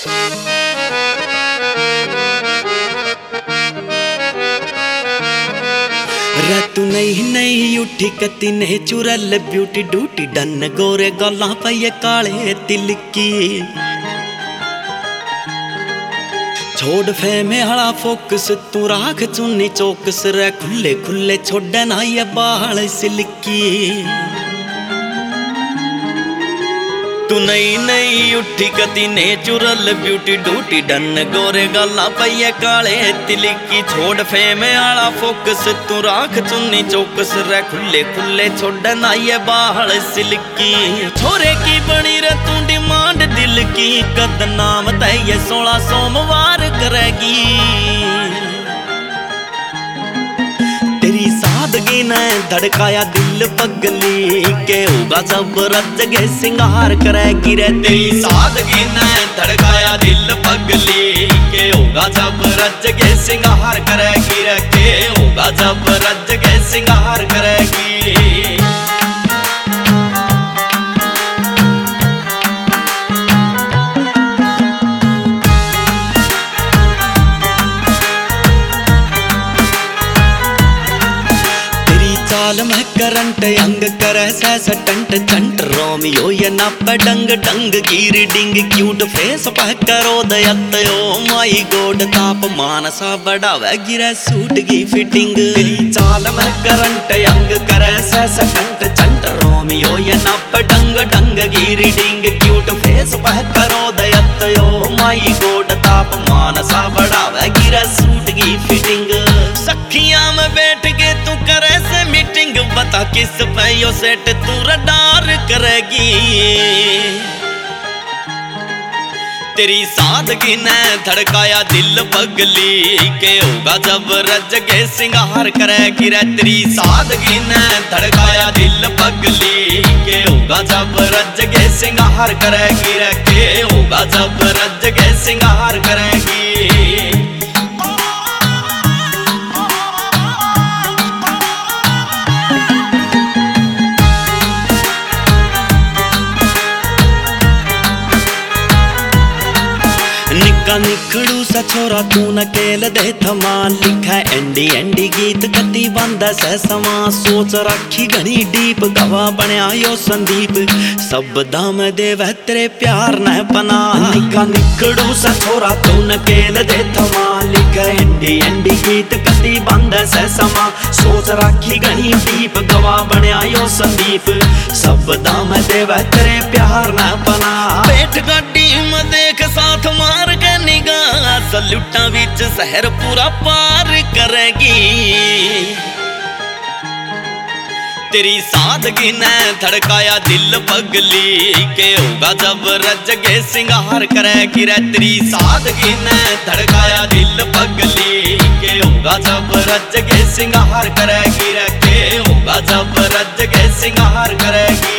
रे तू नहीं उठी कती ने चुरल ब्यूटी डूटी डन गोरे गल्ला पई काले तिल की छोड़ फेमे हला फोकस तू राख चुन्नी चौकस रे खुले खुले छोड़ ना ये बाल सिल्की तू नहीं उठी कती नेचुरल ब्यूटी डूटी डन गोरे गल्ला पई काले तिलकी छोड़ फेमे आला फोकस तू राख चुन्नी चौकस रे खुले खुले छोड़ ना ये बाल सिल्की छोरे की बनी रे तू डिमांड दिल की कद नाम तय ये 16 सोमवार करेगी तेरी सादगी ने धड़काया दिल पगली के होगा जब रज के सिंगार करेगी रे तेरी सादगी ने धड़काया दिल पगली के होगा जब रज के सिंगार करेगी रे के होगा जब रज के सिंगार करेगी में करंट अंग करे सैस टंट चंट रोमियो ये नप डंग डंग गिर डिंग क्यूट फेस पह करो दयत ओ माई गॉड ताप मानसा बढ़ावे गिरे सूट की फिटिंग तेरी चाल में करंट अंग करे सैस टंट चंट रोमियो ये नप डंग डंग गिर डिंग क्यूट फेस पह करो दयत ओ माई गॉड ताप मानसा बढ़ावे गिरे सूट की फिटिंग सखियां में बैठ के तू करे से मीटिंग बता किस पे यो सेट तू रडार करेगी तेरी सादगी ने धड़काया दिल पगली के होगा जब रज के सिंगार करेगी रे तेरी सादगी ने धड़काया दिल पगली के होगा जब रज के सिंगार करेगी रे के होगा जब रज के सिंगार करेगी निखड़ू सा छोरा तू न केल दे थमा लिखा एंडी एंडी गीत कति बंदा से समा सोच रखी घनी डीप गवा बनया यो संदीप सब दाम देव तेरे प्यार न पना निका निखड़ू सा छोरा तू न केल दे थमा लिखा एंडी एंडी गीत कति बंदा से समा सोच रखी घनी डीप गवा बनया यो संदीप सब दाम देव तेरे प्यार न पना बैठ गड्डी में देख साथ मार के निगाह सलूटा विच शहर पूरा पार करेगी तेरी सादगी ने धड़काया दिल पगली के होगा जब रज के सिंगार करेगी रे तेरी सादगी ने धड़काया दिल पगली के होगा जब रज के सिंगार करेगी रे के होगा जब रज के सिंगार करेगी